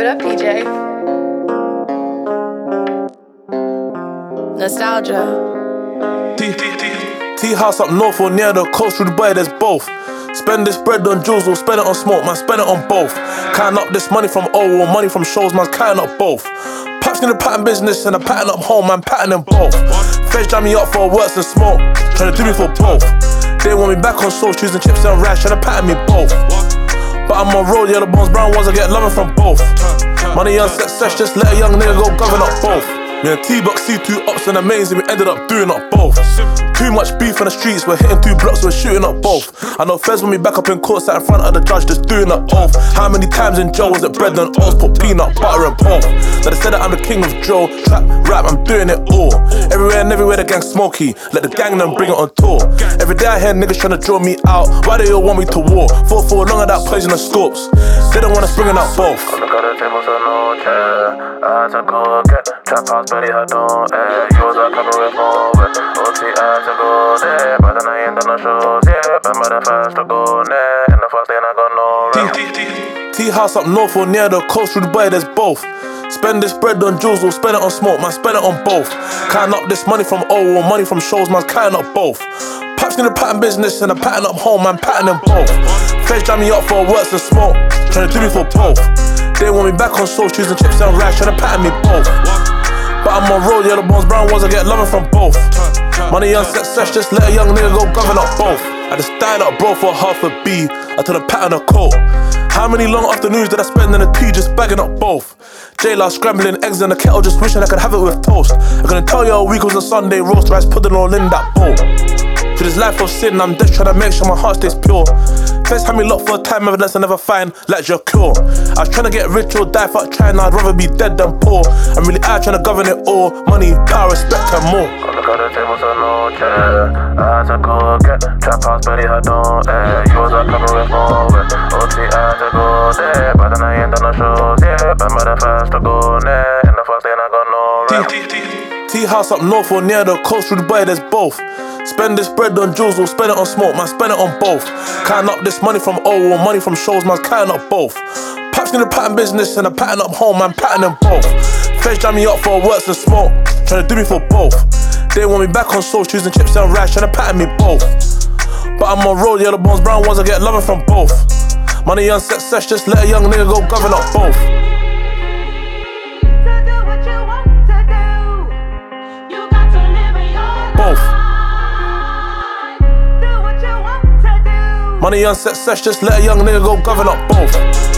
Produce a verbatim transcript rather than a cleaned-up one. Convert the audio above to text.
What up, P J? Nostalgia. T, T, T, T house up north or near the coast, through Dubai, there's both. Spend this bread on jewels or spend it on smoke, man, spend it on both. Counting up this money from O or money from shows, man, counting up both. Paps in the pattern business and a pattern up home, man, patterning both. Feds jam me up for works and smoke, trying to do me for both. They want me back on soul, choosing chips and rice, trying to pattern me both. But I'm on road, yellow bones, brown ones, I get loving from both. Money on success, just let a young nigga go govern up both. Me and T-Buck see two ups and amazing, we ended up doing up both. Too much beef on the streets, we're hitting two blocks, we're shooting up both. I know feds want me back up in court, sat in front of the judge, just doing up oath. How many times in jail was it bread and oats, put peanut butter and pork? Now they said that I'm the king of Joe, trap, rap, I'm doing it all. Everywhere and everywhere the gang smoky, let the gang them bring it on tour. Every day I hear niggas trying to draw me out, why they all want me to war? Fought for long of that poisonous scopes, they don't want us bringing up both. On the corner table, so no chair, I had to go get trap house, belly had no air. You was a couple with more wet, O T I had to go there. But then I ain't done no shows, yeah. Remember the first to go there. In the first day I got no rap. T house up north or near the coast, through Dubai, there's both. Spend this bread on jewels or spend it on smoke, man, spend it on both. Counting up this money from O or money from shows, man, counting up both. Paps in the pattern business and a pattern up home, man, patterning both. Feds jam me up for works and smoke, trying to do me for both. They want me back on soul, choosing chips and rice, trying to pattern me both. But I'm on road, yellow bones, brown ones, I get loving from both. Money on success, just let a young nigga go govern up both. I just died up bro for half a B, until the pattern of coat. How many long afternoons did I spend in the tea just bagging up both? J-Law scrambling eggs in the kettle, just wishing I could have it with toast. I couldn't tell you a week was a Sunday roast, rice pudding all in that bowl. To this life of sin, I'm just trying to make sure my heart stays pure. First had me locked for a time, evidence I never find, like your cure. I was trying to get rich or die, fuck trying, I'd rather be dead than poor. I'm really out trying to govern it all, money, power, respect and more. On the corner table, so no chair, I had to go get trap house, belly had no air. You was a couple with more wet, O T I had to go there. But then I ain't done no shows, yeah. Remember the first to go there. In the first day I got no rap. T house up north or near the coast, through Dubai, there's both. Spend this bread on jewels or spend it on smoke, man, spend it on both. Counting up this money from O or money from shows, man, counting up both. Paps in the pattern business and a pattern up home, man, patterning both. Feds jam me up for works and smoke, trying to do me for both. They want me back on soul, choosing chips and rice, trying to pattern me both. But I'm on road, yellow bones, brown ones, I get loving from both. Money on success, just let a young nigga go govern up both. Money on success, just let a young nigga go govern up both.